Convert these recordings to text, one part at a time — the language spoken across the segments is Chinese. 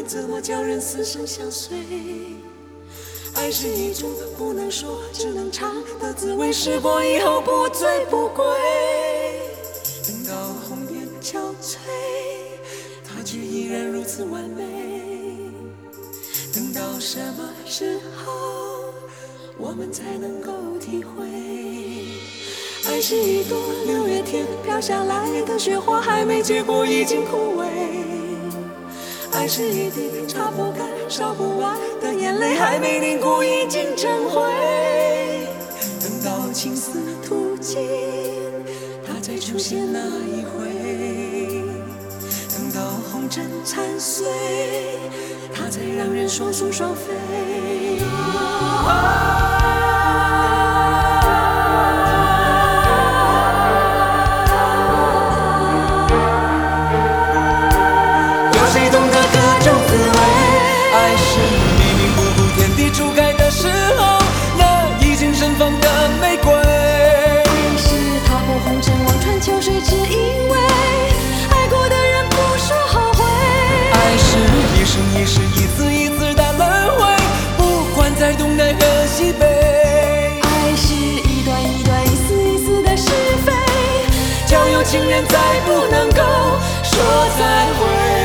怎么叫人死生相随？爱是一种不能说只能尝的滋味，试过以后不醉不归。等到红颜憔悴，它却依然如此完美。等到什么时候我们才能够体会？爱是一朵6月天飘下来的雪花，还没结果已经枯萎。爱是一滴擦不干烧不完的眼泪，还没凝固已经成灰。等到青丝吐尽，它再出现那一回。等到红尘残碎，它才让人双宿双飞。一世一次一次的轮回，不管在东南和西北。 爱是一段一段一丝一丝的是非， 交有情人再不能够说再会。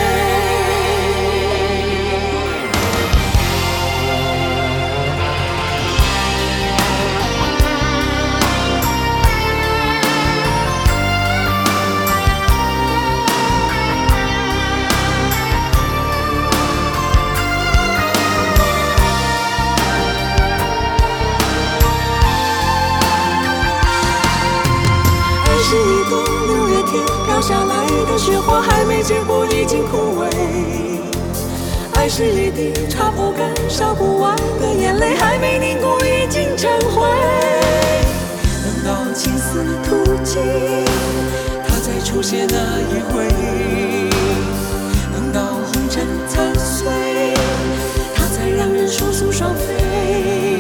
是一朵6月天飘下来的雪花，还没结果已经枯萎。爱是一滴擦不干烧不完的眼泪，还没凝固已经成灰。等到青丝吐尽，它再出现那一回。等到红尘残碎，它才让人双宿双飞。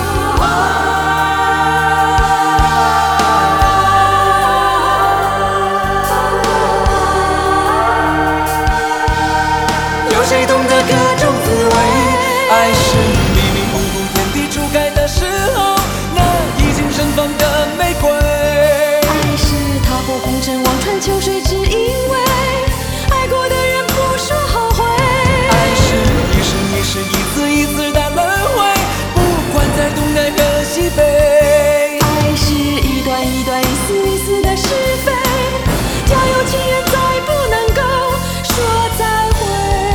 谁懂得各种滋味？爱是迷迷糊糊天地初开的时候，那已经盛放的玫瑰。 爱是踏破红尘望穿秋水，只因为爱过的人不说后悔。 爱是一生一世一次一次的轮回，不管在东南和西北。 爱是一段一段一丝一丝的是非，交有情人再不能够说再会。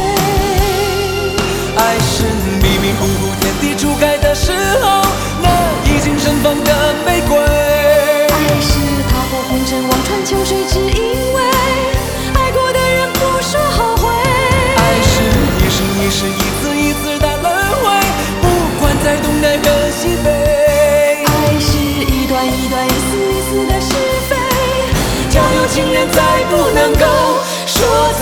爱是迷迷糊糊天地初开的时候，那已经盛放的玫瑰。 爱是踏破红尘望穿秋水，只因为爱过的人不说后悔。 爱是一生一世一次一次的轮回，不管在东南和西北。 爱是一段一段一丝一丝的是非， 交有情人再不能够说